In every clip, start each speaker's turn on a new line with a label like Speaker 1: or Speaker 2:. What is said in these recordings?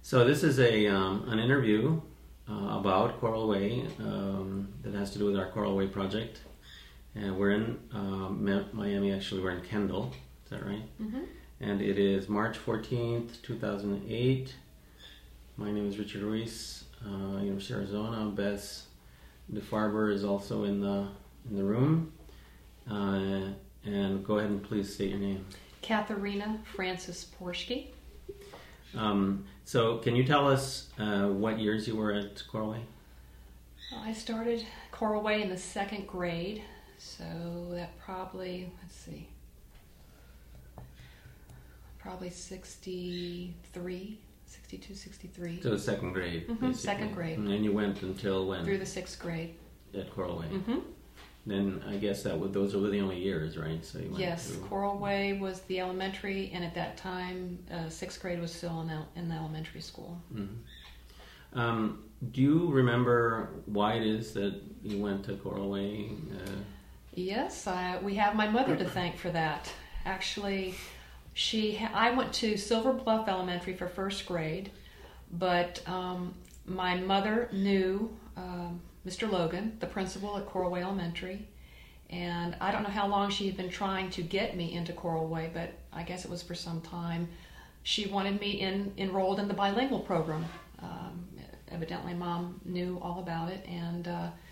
Speaker 1: So this is an interview about Coral Way that has to do with our Coral Way project. And we're in Miami, actually. We're in Kendall. Is that right?
Speaker 2: Mm-hmm.
Speaker 1: And it is March 14th, 2008. My name is Richard Ruiz, University of Arizona. Bess DeFarber is also in the room. And go ahead and please state your name.
Speaker 2: Katharina Francis Porschke.
Speaker 1: So can you tell us what years you were at Coral Way?
Speaker 2: I started Coral Way in the second grade, so that probably 63, 62, 63.
Speaker 1: So the second grade.
Speaker 2: Mm-hmm, second grade.
Speaker 1: And you went until when?
Speaker 2: Through the sixth grade.
Speaker 1: At Coral Way.
Speaker 2: Mm-hmm.
Speaker 1: Then I guess those were the only years, right? So you went
Speaker 2: Yes,
Speaker 1: through...
Speaker 2: Coral Way was the elementary, and at that time, sixth grade was still in the elementary school.
Speaker 1: Mm-hmm. Do you remember why it is that you went to Coral Way?
Speaker 2: Yes, we have my mother to thank for that. Actually, I went to Silver Bluff Elementary for first grade, but my mother knew Mr. Logan, the principal at Coral Way Elementary, and I don't know how long she had been trying to get me into Coral Way, but I guess it was for some time. She wanted me enrolled in the bilingual program. Evidently, Mom knew all about it, and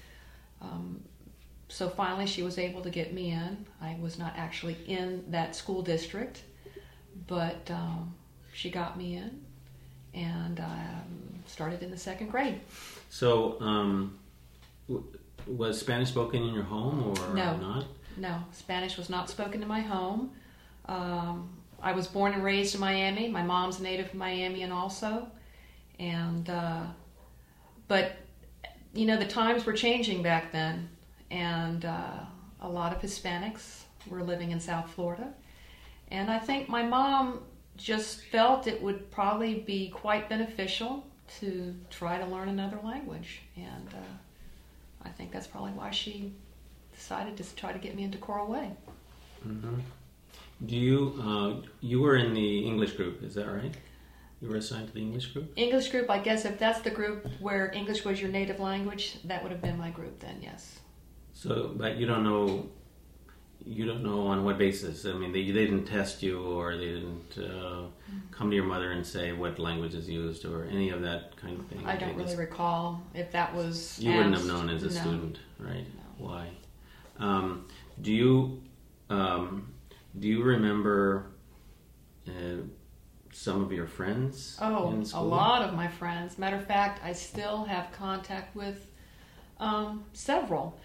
Speaker 2: so finally she was able to get me in. I was not actually in that school district, but she got me in, and started in the second grade.
Speaker 1: So, was Spanish spoken in your home or not?
Speaker 2: No, Spanish was not spoken in my home. I was born and raised in Miami. My mom's a native Miamian also, and but the times were changing back then, and a lot of Hispanics were living in South Florida, and I think my mom just felt it would probably be quite beneficial to try to learn another language, and I think that's probably why she decided to try to get me into Coral Way.
Speaker 1: Mm-hmm. Do you were in the English group, is that right? You were assigned to the English group?
Speaker 2: English group, I guess if that's the group where English was your native language, that would have been my group then, yes.
Speaker 1: So, but you don't know on what basis. I mean, they didn't test you, or they didn't come to your mother and say what language is used, or any of that kind of thing.
Speaker 2: I don't really recall if that was
Speaker 1: You wouldn't have known as a student, right? No. Why? Do you remember some of your friends in school?
Speaker 2: A lot of my friends. Matter of fact, I still have contact with several.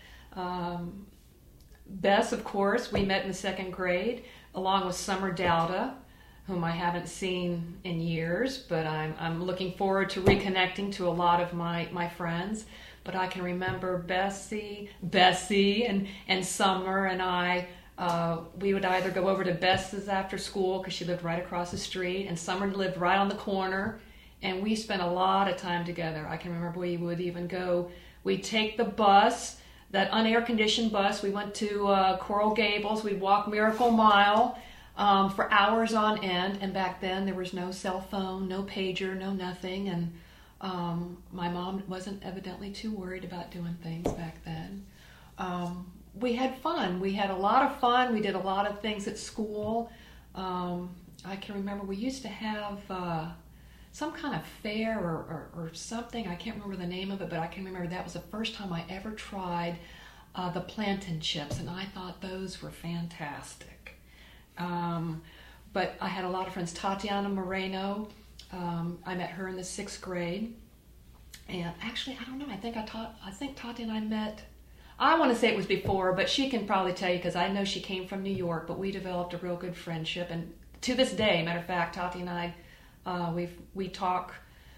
Speaker 2: Bess, of course, we met in the second grade, along with Summer Dowda, whom I haven't seen in years, but I'm looking forward to reconnecting to a lot of my friends. But I can remember Bessie, and Summer and I. We would either go over to Bess's after school because she lived right across the street, and Summer lived right on the corner, and we spent a lot of time together. I can remember we would even we'd take the bus, that unair-conditioned bus. We went to Coral Gables. We'd walk Miracle Mile for hours on end, and back then there was no cell phone, no pager, no nothing, and my mom wasn't evidently too worried about doing things back then. We had fun. We had a lot of fun. We did a lot of things at school. I can remember we used to have some kind of fair or something. I can't remember the name of it, but I can remember that was the first time I ever tried the plantain chips, and I thought those were fantastic. But I had a lot of friends. Tatiana Moreno, I met her in the sixth grade. And actually, I don't know, I think Tati and I met... I want to say it was before, but she can probably tell you because I know she came from New York, but we developed a real good friendship. And to this day, matter of fact, Tati and I, we talk,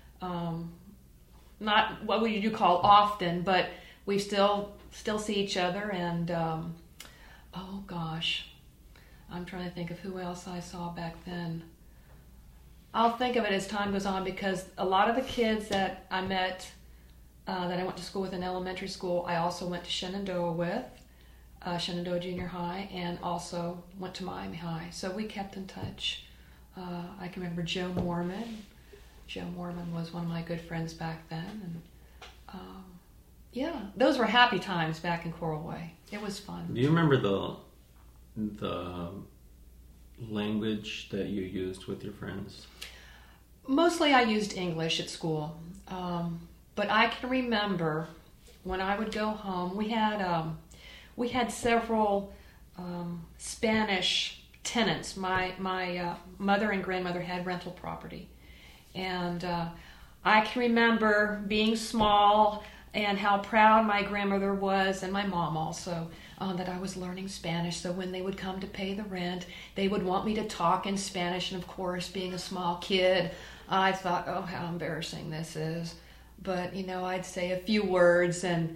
Speaker 2: not what would you call often, but we still see each other. And, oh gosh, I'm trying to think of who else I saw back then. I'll think of it as time goes on because a lot of the kids that I met that I went to school with in elementary school, I also went to Shenandoah with, Shenandoah Junior High, and also went to Miami High. So we kept in touch. I can remember Joe Mormon, Joe Mormon was one of my good friends back then. And yeah, those were happy times back in Coral Way. It was fun.
Speaker 1: Do you remember the language that you used with your friends?
Speaker 2: Mostly I used English at school. But I can remember when I would go home, we had several Spanish tenants. My mother and grandmother had rental property. And I can remember being small and how proud my grandmother was, and my mom also, that I was learning Spanish. So when they would come to pay the rent, they would want me to talk in Spanish. And of course, being a small kid, I thought, oh, how embarrassing this is. But, I'd say a few words and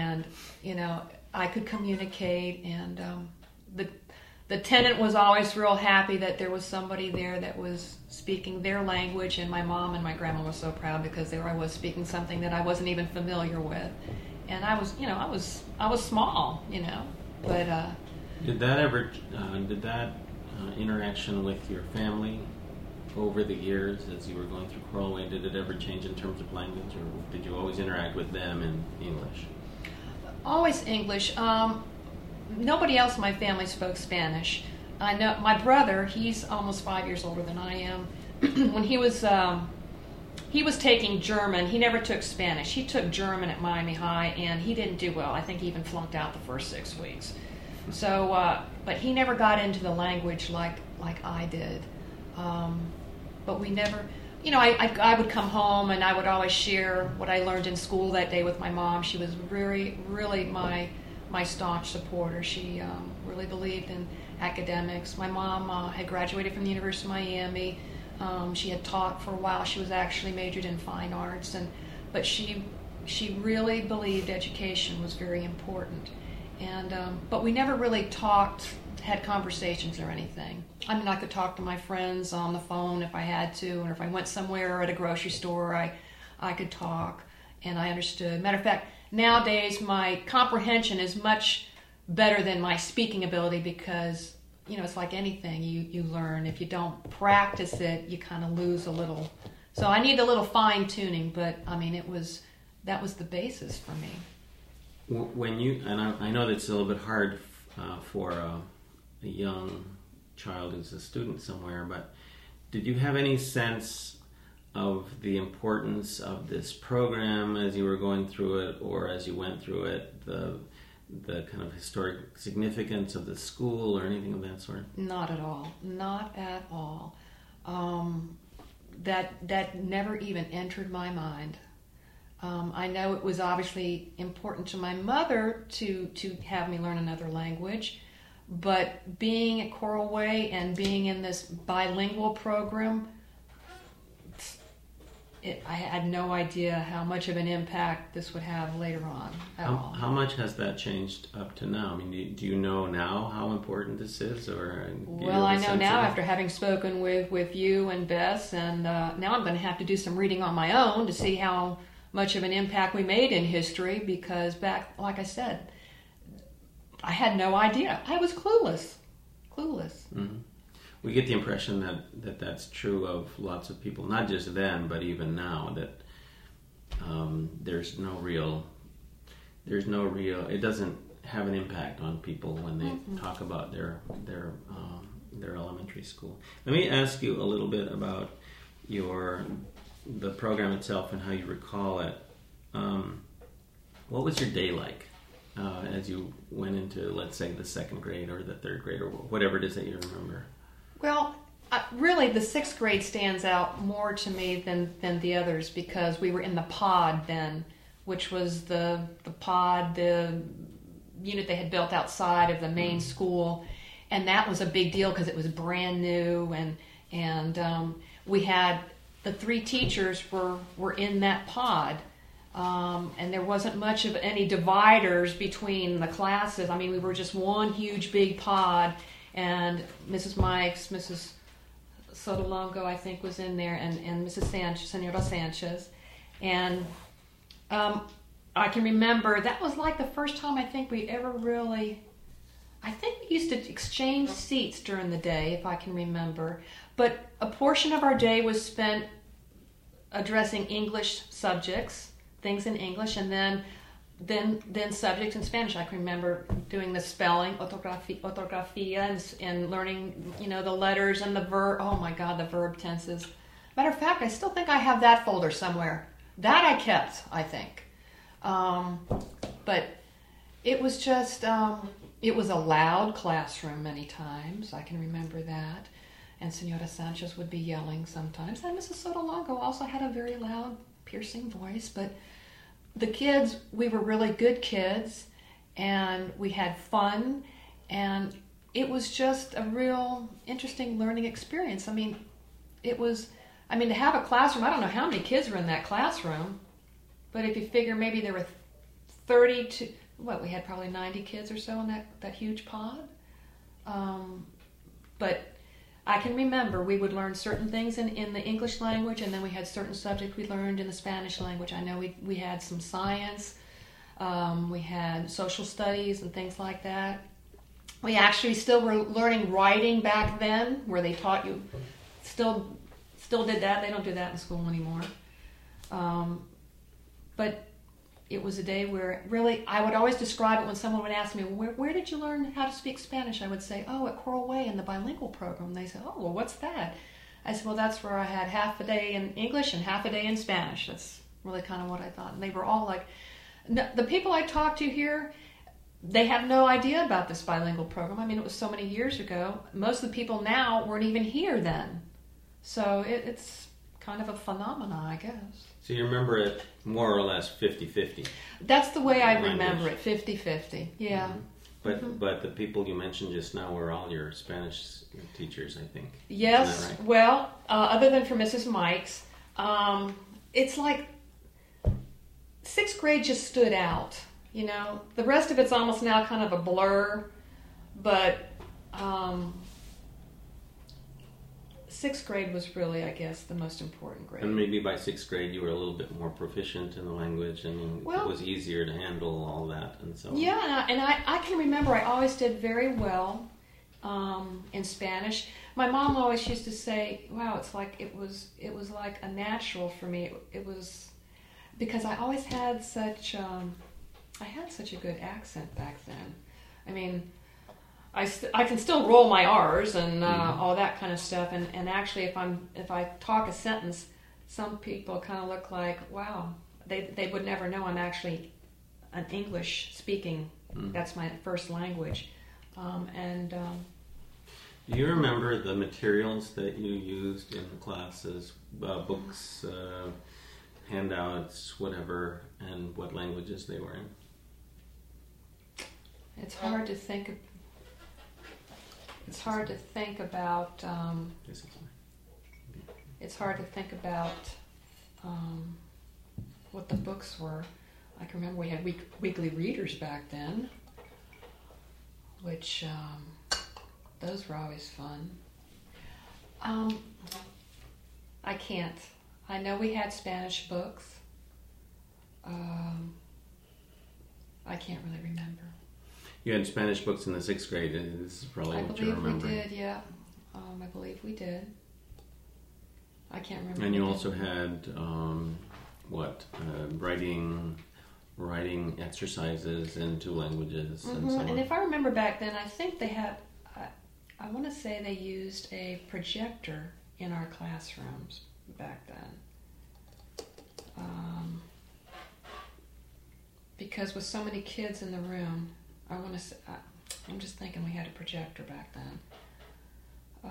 Speaker 2: I could communicate. And the tenant was always real happy that there was somebody there that was speaking their language, and my mom and my grandma were so proud because there I was speaking something that I wasn't even familiar with. And I was small, but
Speaker 1: did that interaction with your family over the years as you were going through Coral Way, did it ever change in terms of language, or did you always interact with them in English?
Speaker 2: Always English. Nobody else in my family spoke Spanish. I know my brother, he's almost 5 years older than I am. When he was taking German, he never took Spanish. He took German at Miami High, and he didn't do well. I think he even flunked out the first 6 weeks. So, but he never got into the language like I did. But we never, I would come home and I would always share what I learned in school that day with my mom. She was really, really my staunch supporter. She really believed in academics. My mom had graduated from the University of Miami. She had taught for a while. She was actually majored in fine arts, but she really believed education was very important. And but we never really had conversations or anything. I mean, I could talk to my friends on the phone if I had to, or if I went somewhere at a grocery store, I could talk, and I understood. Matter of fact, nowadays my comprehension is much better than my speaking ability because, it's like anything you learn. If you don't practice it, you kind of lose a little. So I need a little fine tuning, but I mean, that was the basis for me.
Speaker 1: When you, and I know that it's a little bit hard for a young child who's a student somewhere, but did you have any sense of the importance of this program as you were going through it, or as you went through it, the kind of historic significance of the school or anything of that sort?
Speaker 2: Not at all. Not at all. That never even entered my mind. I know it was obviously important to my mother to have me learn another language, but being at Coral Way and being in this bilingual program, I had no idea how much of an impact this would have later on at all.
Speaker 1: How much has that changed up to now? I mean, do you know now how important this is?
Speaker 2: Well, I know now after having spoken with you and Bess, and now I'm going to have to do some reading on my own to see how much of an impact we made in history, because back, like I said, I had no idea. I was clueless.
Speaker 1: Mm-hmm. We get the impression that that's true of lots of people, not just then, but even now, that there's no real, it doesn't have an impact on people when they talk about their elementary school. Let me ask you a little bit about the program itself and how you recall it. What was your day like as you went into, let's say, the second grade or the third grade or whatever it is that you remember?
Speaker 2: Well, really, the sixth grade stands out more to me than the others because we were in the pod then, which was the unit they had built outside of the main school, and that was a big deal because it was brand new, and we had the three teachers were in that pod, and there wasn't much of any dividers between the classes. I mean, we were just one huge big pod. And Mrs. Mikes, Mrs. Sotolongo, I think, was in there, and Mrs. Sanchez, Senora Sanchez. And I can remember that was like the first time I think we ever really... I think we used to exchange seats during the day, if I can remember. But a portion of our day was spent addressing English subjects, things in English, and then subjects in Spanish. I can remember doing the spelling, ortografía, and learning, the letters and the verb. Oh my God, the verb tenses. Matter of fact, I still think I have that folder somewhere. That I kept, I think. But it was just, it was a loud classroom many times. I can remember that. And Senora Sanchez would be yelling sometimes. And Mrs. Sotolongo also had a very loud, piercing voice. But the kids, we were really good kids, and we had fun, and it was just a real interesting learning experience. To have a classroom, I don't know how many kids were in that classroom, but if you figure maybe there were 30 to, we had probably 90 kids or so in that huge pod. But I can remember we would learn certain things in the English language, and then we had certain subjects we learned in the Spanish language. I know we had some science, we had social studies and things like that. We actually still were learning writing back then, where they taught you, still did that. They don't do that in school anymore. But it was a day where really, I would always describe it when someone would ask me, where did you learn how to speak Spanish? I would say, at Coral Way in the bilingual program. They said, what's that? I said, that's where I had half a day in English and half a day in Spanish. That's really kind of what I thought. And they were all like, the people I talked to here, they have no idea about this bilingual program. It was so many years ago. Most of the people now weren't even here then. So it's kind of a phenomenon, I guess.
Speaker 1: So you remember it more or less 50-50?
Speaker 2: That's the way I remember it, 50-50, yeah.
Speaker 1: Mm-hmm. But the people you mentioned just now were all your Spanish teachers, I think.
Speaker 2: Yes,
Speaker 1: Isn't that right?
Speaker 2: Well, other than for Mrs. Mikes, it's like 6th grade just stood out, The rest of it's almost now kind of a blur, but 6th grade was really, I guess, the most important grade.
Speaker 1: And maybe by 6th grade you were a little bit more proficient in the language, and it was easier to handle all that and so on.
Speaker 2: Yeah, and I can remember I always did very well in Spanish. My mom always used to say, wow, it was like a natural for me. It was because I always had such a good accent back then. I can still roll my R's and all that kind of stuff. And actually, if I talk a sentence, some people kind of look like, wow, they would never know I'm actually an English speaking. That's my first language.
Speaker 1: Do you remember the materials that you used in the classes, books, handouts, whatever, and what languages they were in?
Speaker 2: It's hard to think. It's hard to think about. It's hard to think about what the books were. I can remember we had weekly readers back then, which those were always fun. I can't. I know we had Spanish books. I can't really remember.
Speaker 1: You had Spanish books in the 6th grade. This is probably what you remember.
Speaker 2: I believe we did, yeah. I believe we did. I can't remember.
Speaker 1: And you also had, writing exercises in 2 languages and so on.
Speaker 2: And if I remember back then, I think they had, I want to say they used a projector in our classrooms back then. Because with so many kids in the room, I'm just thinking we had a projector back then.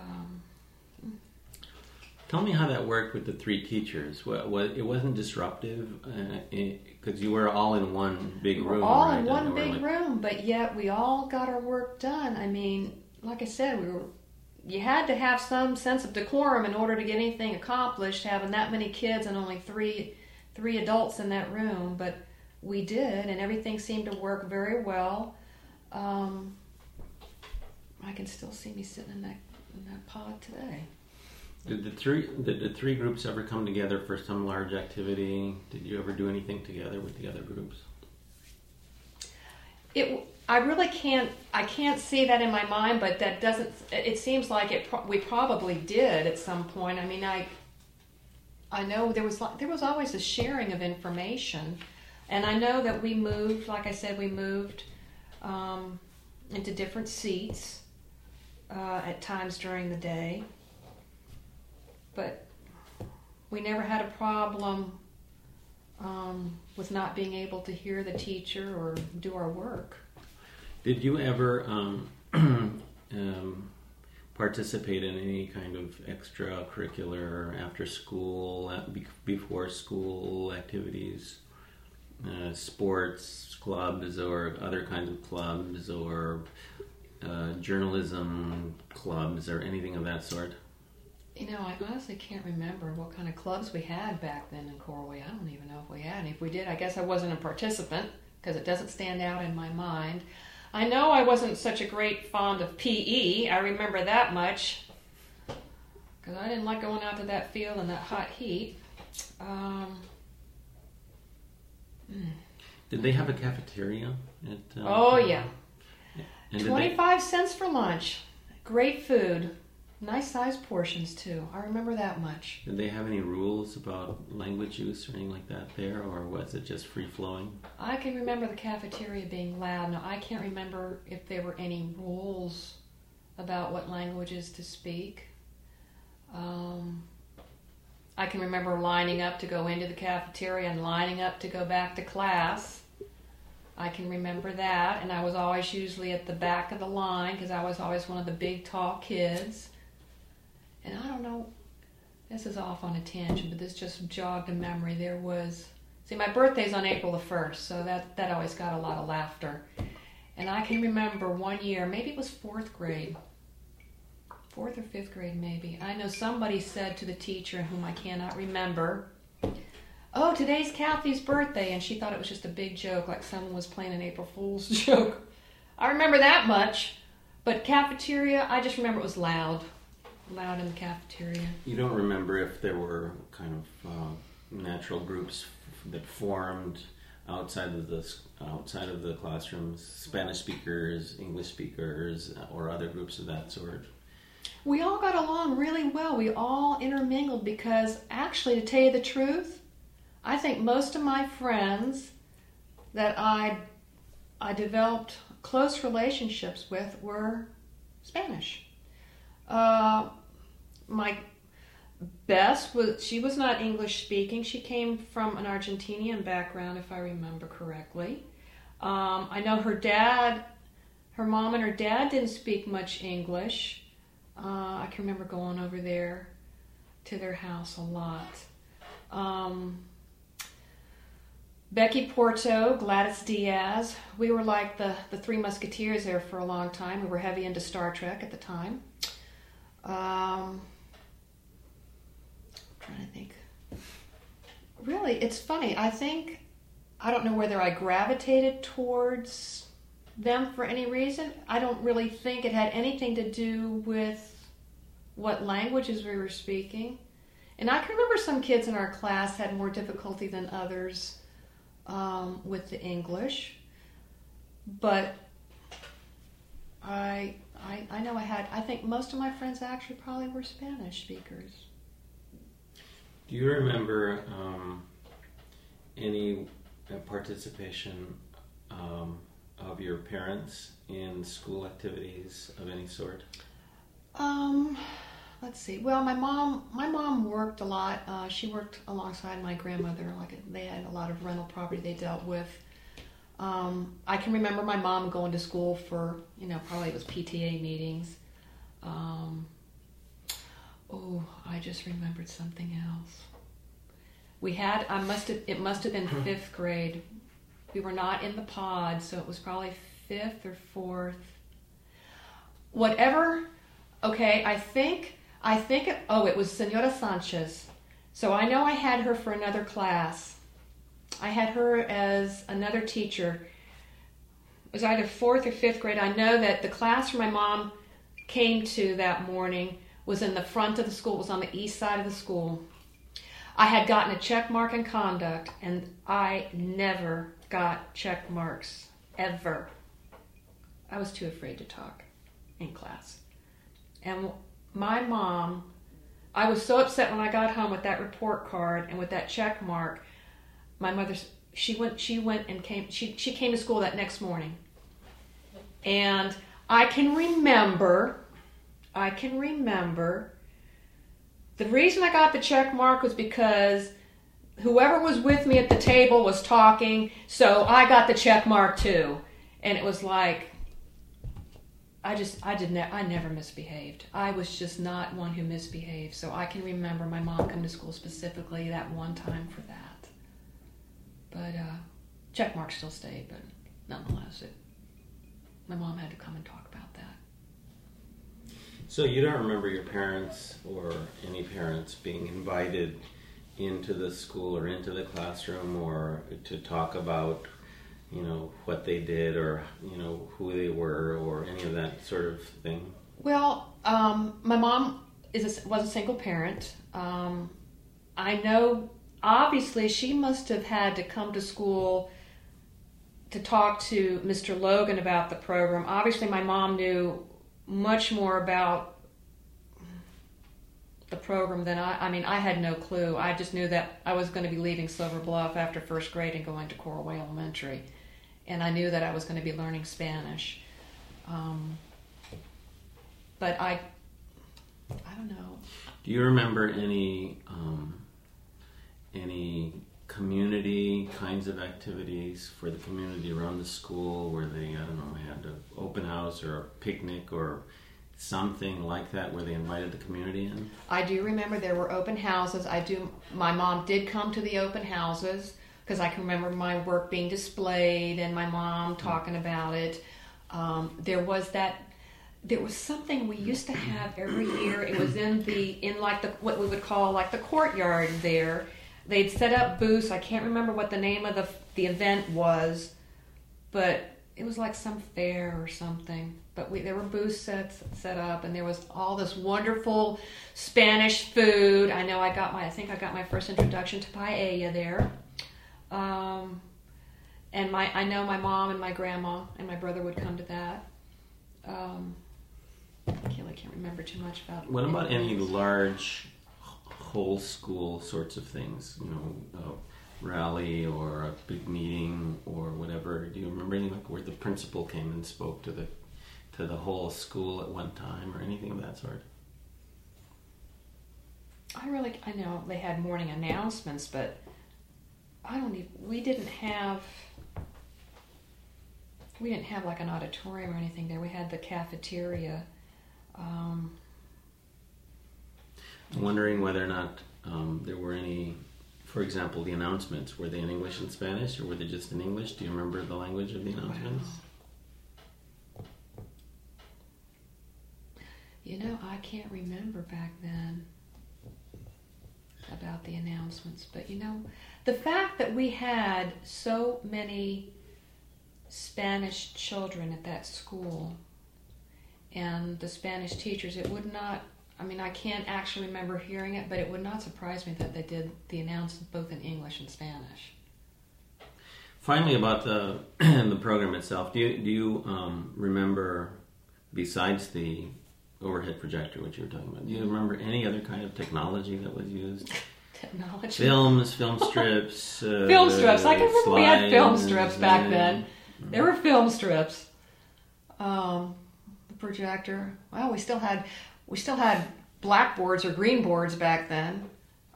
Speaker 1: Tell me how that worked with the 3 teachers. It wasn't disruptive because you were all in one big room.
Speaker 2: All
Speaker 1: right?
Speaker 2: in one big room, but yet we all got our work done. Like I said, you had to have some sense of decorum in order to get anything accomplished. Having that many kids and only three adults in that room, but we did, and everything seemed to work very well. I can still see me sitting in that pod today.
Speaker 1: Did the 3 groups ever come together for some large activity? Did you ever do anything together with the other groups?
Speaker 2: I really can't. I can't see that in my mind, but that doesn't. It seems like we probably did at some point. I know there was always a sharing of information, and I know that we moved. Like I said, we moved into different seats at times during the day, but we never had a problem with not being able to hear the teacher or do our work.
Speaker 1: Did you ever participate in any kind of extracurricular, after school, before school activities, sports clubs or other kinds of clubs, or journalism clubs or anything of that sort?
Speaker 2: You know, I honestly can't remember what kind of clubs we had back then in Corway. I don't even know if we had any. If we did, I guess I wasn't a participant because it doesn't stand out in my mind. I know I wasn't such a great fond of PE. I remember that much because I didn't like going out to that field in that hot heat.
Speaker 1: Did they have a cafeteria?
Speaker 2: Oh, yeah.
Speaker 1: And
Speaker 2: 25 cents for lunch. Great food. Nice sized portions, too. I remember that much.
Speaker 1: Did they have any rules about language use or anything like that there, or was it just free-flowing?
Speaker 2: I can remember the cafeteria being loud. Now, I can't remember if there were any rules about what languages to speak. I can remember lining up to go into the cafeteria and lining up to go back to class. I can remember that, and I was always usually at the back of the line because I was always one of the big, tall kids. And I don't know, this is off on a tangent, but this just jogged a memory. There was, my birthday's on April the 1st, so that always got a lot of laughter. And I can remember one year, maybe it was 4th grade, 4th or 5th grade maybe. I know somebody said to the teacher, whom I cannot remember, "Oh, today's Kathy's birthday," and she thought it was just a big joke, like someone was playing an April Fool's joke. I remember that much, but cafeteria, I just remember it was loud in the cafeteria.
Speaker 1: You don't remember if there were kind of natural groups that formed outside of the classrooms, Spanish speakers, English speakers, or other groups of that sort?
Speaker 2: We all got along really well. We all intermingled because, actually, to tell you the truth, I think most of my friends that I developed close relationships with were Spanish. My best she was not English speaking. She came from an Argentinian background, if I remember correctly. I know her mom and her dad didn't speak much English. I can remember going over there to their house a lot. Becky Porto, Gladys Diaz, we were like the Three Musketeers there for a long time. We were heavy into Star Trek at the time. I'm trying to think. Really, it's funny. I don't know whether I gravitated towards them for any reason. I don't really think it had anything to do with what languages we were speaking. And I can remember some kids in our class had more difficulty than others with the English. But I know I think most of my friends actually probably were Spanish speakers.
Speaker 1: Do you remember any participation of your parents in school activities of any sort?
Speaker 2: Let's see. Well, my mom worked a lot. She worked alongside my grandmother. They had a lot of rental property they dealt with. I can remember my mom going to school for, probably it was PTA meetings. I just remembered something else. It must have been 5th grade. We were not in the pod, so it was probably 5th or 4th. Whatever. Okay, I think it was Senora Sanchez. So I know I had her for another class. I had her as another teacher. It was either 4th or 5th grade. I know that the classroom my mom came to that morning was in the front of the school. It was on the east side of the school. I had gotten a check mark in conduct, and I never got check marks, ever. I was too afraid to talk in class. And my mom, I was so upset when I got home with that report card and with that check mark. My mother, she went and came. She came to school that next morning, and I can remember. The reason I got the check mark was because whoever was with me at the table was talking, so I got the check mark too. And it was like, I never misbehaved. I was just not one who misbehaved. So I can remember my mom coming to school specifically that one time for that. But check mark still stayed, but nonetheless, my mom had to come and talk about that.
Speaker 1: So you don't remember your parents or any parents being invited into the school or into the classroom or to talk about, what they did or, who they were or any of that sort of thing?
Speaker 2: Well, my mom was a single parent. I know, obviously, she must have had to come to school to talk to Mr. Logan about the program. Obviously, my mom knew much more about the program than I had no clue. I just knew that I was going to be leaving Silver Bluff after first grade and going to Coral Way Elementary. And I knew that I was going to be learning Spanish. But I don't know.
Speaker 1: Do you remember any community kinds of activities for the community around the school where they, had an open house or a picnic or something like that where they invited the community in?
Speaker 2: I do remember there were open houses. My mom did come to the open houses because I can remember my work being displayed and my mom talking about it. There was something we used to have every year. It was in what we would call like the courtyard there. They'd set up booths. I can't remember what the name of the event was, but it was like some fair or something. But there were booths set up, and there was all this wonderful Spanish food. I think I got my first introduction to paella there. And I know my mom and my grandma and my brother would come to that. I can't remember too much about it.
Speaker 1: What about any large whole school sorts of things? A rally or a big meeting or whatever. Do you remember anything like where the principal came and spoke to the whole school at one time or anything of that sort?
Speaker 2: I know they had morning announcements, but we didn't have like an auditorium or anything there. We had the cafeteria.
Speaker 1: I'm wondering whether or not there were any, for example, the announcements, were they in English and Spanish or were they just in English? Do you remember the language of the announcements?
Speaker 2: Wow. I can't remember back then about the announcements, but the fact that we had so many Spanish children at that school and the Spanish teachers, it would not, I can't actually remember hearing it, but it would not surprise me that they did the announcements both in English and Spanish.
Speaker 1: Finally, about the program itself, do you remember, besides the overhead projector, which you were talking about, do you remember any other kind of technology that was used?
Speaker 2: Technology?
Speaker 1: Film strips.
Speaker 2: Film strips. I can remember we had film strips back then.
Speaker 1: Mm-hmm.
Speaker 2: There were film strips. The projector. Well, we still had blackboards or green boards back then.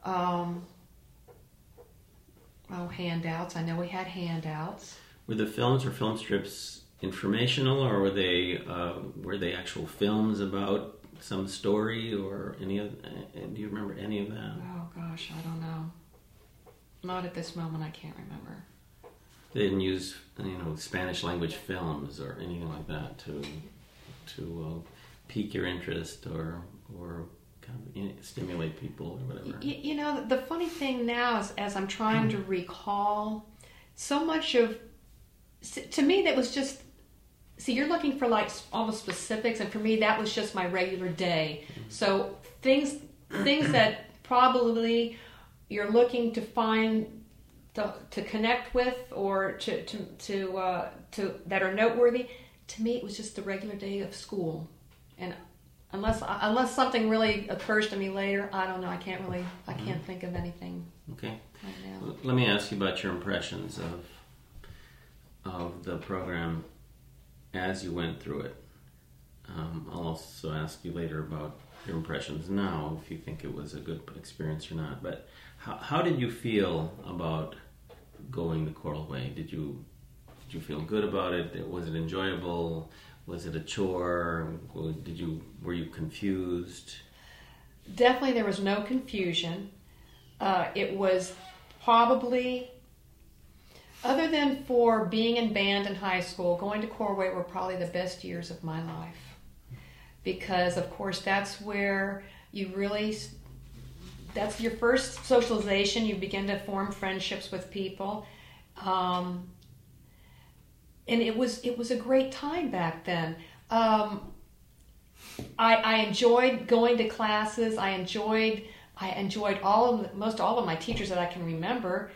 Speaker 2: Handouts. I know we had handouts.
Speaker 1: Were the films or film strips informational, or were they actual films about some story or any of? Do you remember any of that?
Speaker 2: Oh gosh, I don't know. Not at this moment. I can't remember.
Speaker 1: They didn't use Spanish language films or anything like that to pique your interest or kind of stimulate people or whatever.
Speaker 2: The funny thing now is, as I'm trying to recall, so much of, to me, that was just. See, you're looking for like almost specifics, and for me, that was just my regular day. So things that probably you're looking to find to connect with or to that are noteworthy. To me, it was just the regular day of school, and unless something really occurs to me later, I don't know. I can't think of anything.
Speaker 1: Okay.
Speaker 2: Right now.
Speaker 1: Let me ask you about your impressions of the program as you went through it. I'll also ask you later about your impressions now, if you think it was a good experience or not. But how did you feel about going the Coral Way? Did you feel good about it? Was it enjoyable? Was it a chore? Were you confused?
Speaker 2: Definitely, there was no confusion. It was probably, other than for being in band in high school, going to Coral Way were probably the best years of my life. Because, of course, that's where that's your first socialization. You begin to form friendships with people. And it was a great time back then. I enjoyed going to classes. I enjoyed most all of my teachers that I can remember.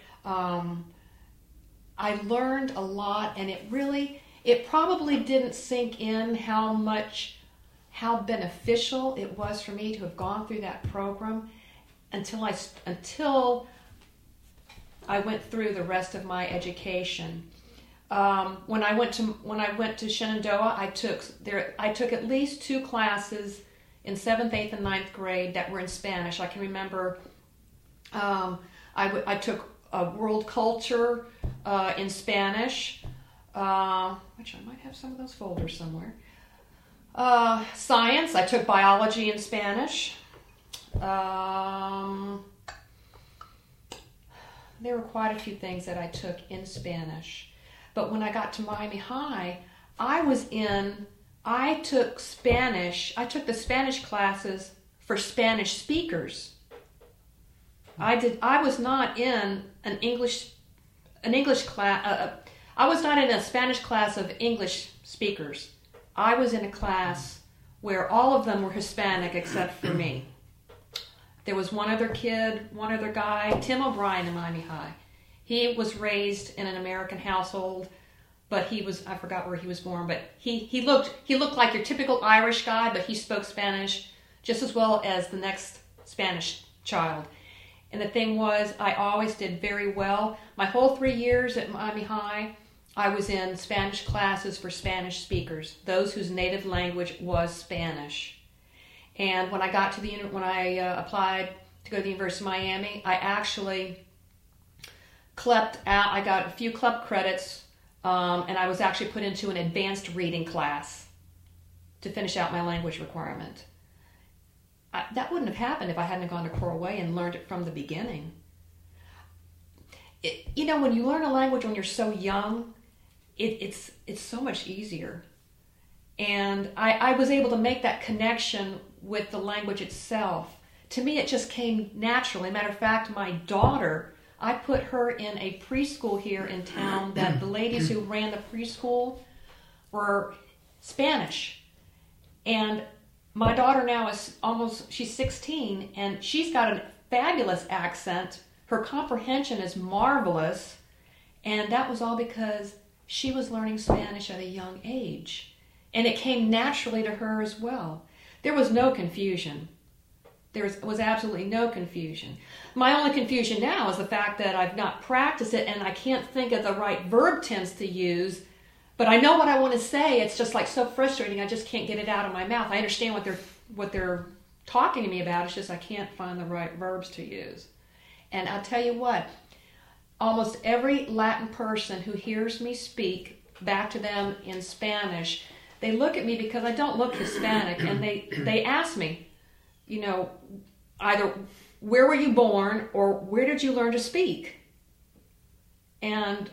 Speaker 2: I learned a lot, and it probably didn't sink in how beneficial it was for me to have gone through that program until I went through the rest of my education. When I went to Shenandoah, I took at least 2 classes in 7th, 8th, and 9th grade that were in Spanish. I can remember I took a world culture in Spanish, which I might have some of those folders somewhere. Science, I took biology in Spanish. There were quite a few things that I took in Spanish. But when I got to Miami High, I took the Spanish classes for Spanish speakers. I was not in an English class. I was not in a Spanish class of English speakers. I was in a class where all of them were Hispanic except for me. There was one other guy, Tim O'Brien in Miami High. He was raised in an American household, but I forgot where he was born, but he looked like your typical Irish guy, but he spoke Spanish just as well as the next Spanish child. And the thing was, I always did very well. My whole 3 years at Miami High, I was in Spanish classes for Spanish speakers, those whose native language was Spanish. And when I applied to go to the University of Miami, I actually clept out. I got a few club credits, and I was actually put into an advanced reading class to finish out my language requirement. That wouldn't have happened if I hadn't gone to Coral Way and learned it from the beginning. When you learn a language when you're so young, it's so much easier. And I was able to make that connection with the language itself. To me, it just came naturally. Matter of fact, my daughter, I put her in a preschool here in town that the ladies who ran the preschool were Spanish. And my daughter now she's 16, and she's got a fabulous accent. Her comprehension is marvelous. And that was all because she was learning Spanish at a young age. And it came naturally to her as well. There was no confusion. There was absolutely no confusion. My only confusion now is the fact that I've not practiced it and I can't think of the right verb tense to use, but I know what I want to say. It's just like so frustrating. I just can't get it out of my mouth. I understand what they're talking to me about. It's just I can't find the right verbs to use. And I'll tell you what, almost every Latin person who hears me speak back to them in Spanish, they look at me because I don't look Hispanic, and they ask me, either where were you born or where did you learn to speak? And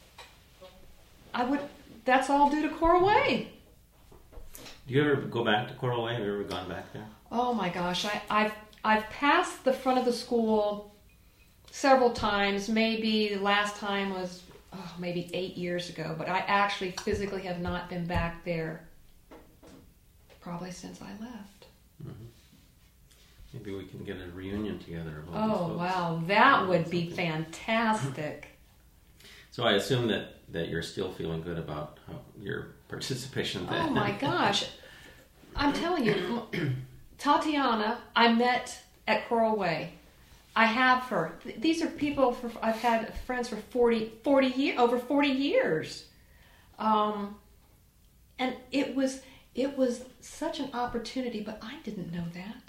Speaker 2: that's all due to Coral Way.
Speaker 1: Do you ever go back to Coral Way? Have you ever gone back there?
Speaker 2: Oh my gosh, I've passed the front of the school several times. Maybe the last time was maybe 8 years ago, but I actually physically have not been back there probably since I left.
Speaker 1: Mm-hmm. Maybe we can get a reunion together.
Speaker 2: Oh, wow. That would be fantastic.
Speaker 1: So I assume that you're still feeling good about your participation then.
Speaker 2: Oh, my gosh. I'm telling you, Tatiana, I met at Coral Way. I have her. These are people I've had friends for 40 years, over 40 years. And it was such an opportunity, but I didn't know that.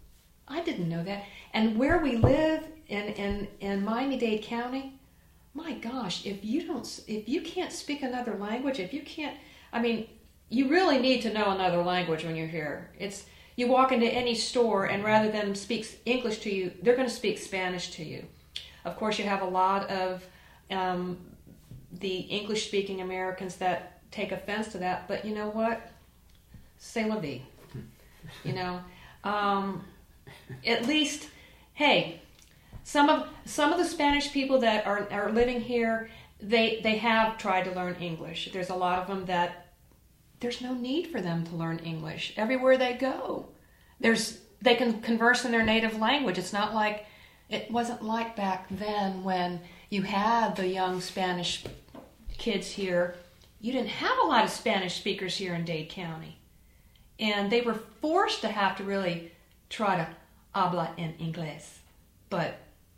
Speaker 2: And where we live in Miami-Dade County, my gosh, if you can't speak another language, you really need to know another language when you're here. You walk into any store, and rather than speak English to you, they're going to speak Spanish to you. Of course, you have a lot of the English-speaking Americans that take offense to that, but you know what? C'est la vie. At least, hey, some of the Spanish people that are living here, they have tried to learn English. There's a lot of them that there's no need for them to learn English. Everywhere they go, they can converse in their native language. It wasn't like back then when you had the young Spanish kids here. You didn't have a lot of Spanish speakers here in Dade County. And they were forced to have to really try to habla en inglés. But,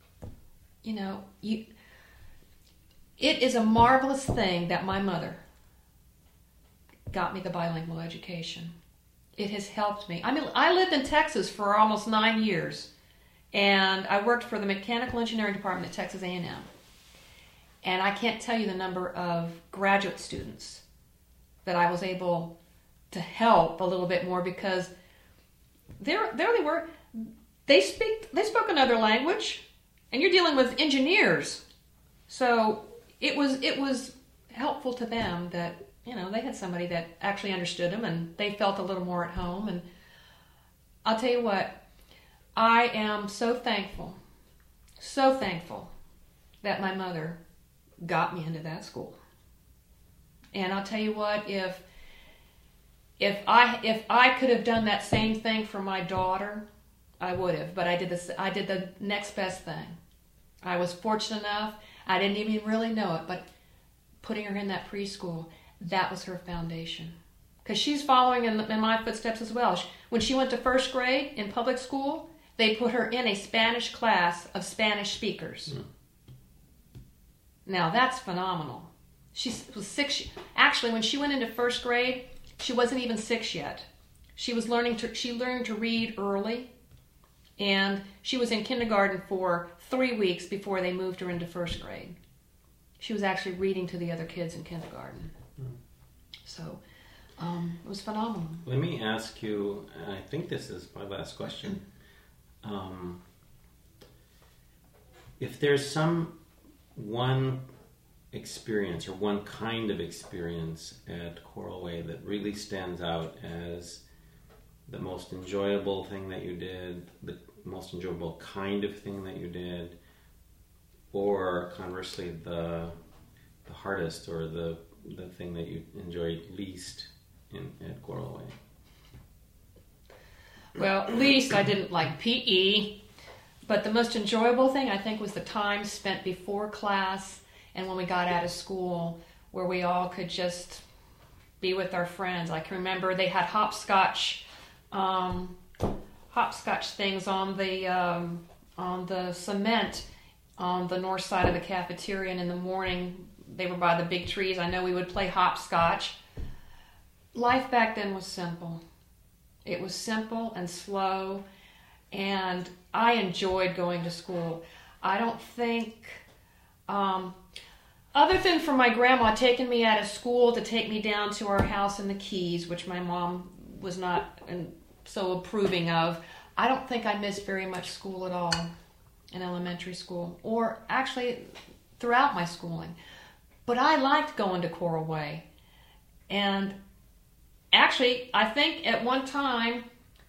Speaker 2: it is a marvelous thing that my mother got me the bilingual education. It has helped me. I lived in Texas for almost 9 years, and I worked for the mechanical engineering department at Texas A&M. And I can't tell you the number of graduate students that I was able to help a little bit more, because there they were. They spoke another language, and you're dealing with engineers. So it was helpful to them that they had somebody that actually understood them, and they felt a little more at home. And I'll tell you what, I am so thankful that my mother got me into that school. And I'll tell you what, if I could have done that same thing for my daughter, I would have. But I did the next best thing. I was fortunate enough. I didn't even really know it, but putting her in that preschool, that was her foundation. Because she's following in my footsteps as well. When she went to first grade in public school, they put her in a Spanish class of Spanish speakers. Mm. Now that's phenomenal. She was 6. Actually, when she went into first grade, she wasn't even 6 yet. She learned to read early, and she was in kindergarten for 3 weeks before they moved her into first grade. She was actually reading to the other kids in kindergarten. Mm. So it was phenomenal.
Speaker 1: Let me ask you, and I think this is my last question. If there's one experience or one kind of experience at Coral Way that really stands out as the most enjoyable thing that you did, the most enjoyable kind of thing that you did, or conversely the hardest or the thing that you enjoyed least at Coral Way?
Speaker 2: Well, at least I didn't like PE, but the most enjoyable thing I think was the time spent before class and when we got out of school, where we all could just be with our friends. I can remember they had hopscotch things on the cement on the north side of the cafeteria, and in the morning they were by the big trees. I know we would play hopscotch. Life back then was simple. It was simple and slow, and I enjoyed going to school. I don't think, other than for my grandma taking me out of school to take me down to our house in the Keys, which my mom was not so approving of, I don't think I missed very much school at all in elementary school, or actually throughout my schooling. But I liked going to Coral Way. And actually, I think at one time,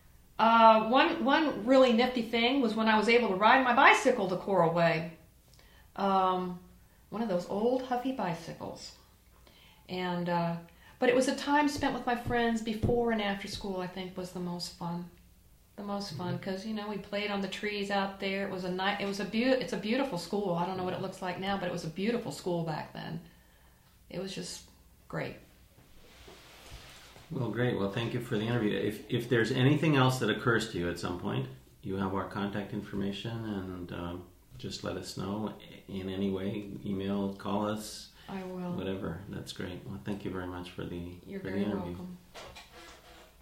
Speaker 2: one really nifty thing was when I was able to ride my bicycle to Coral Way. One of those old Huffy bicycles. And but it was a time spent with my friends before and after school, I think, was the most fun. The most fun, because we played on the trees out there. It's a beautiful school. I don't know what it looks like now, but it was a beautiful school back then. It was just great.
Speaker 1: Well, great. Well, thank you for the interview. If there's anything else that occurs to you at some point, you have our contact information, and just let us know in any way. Email, call us.
Speaker 2: I will.
Speaker 1: Whatever. That's great. Well, thank you very much for the
Speaker 2: You're
Speaker 1: for the
Speaker 2: very
Speaker 1: interview.
Speaker 2: welcome.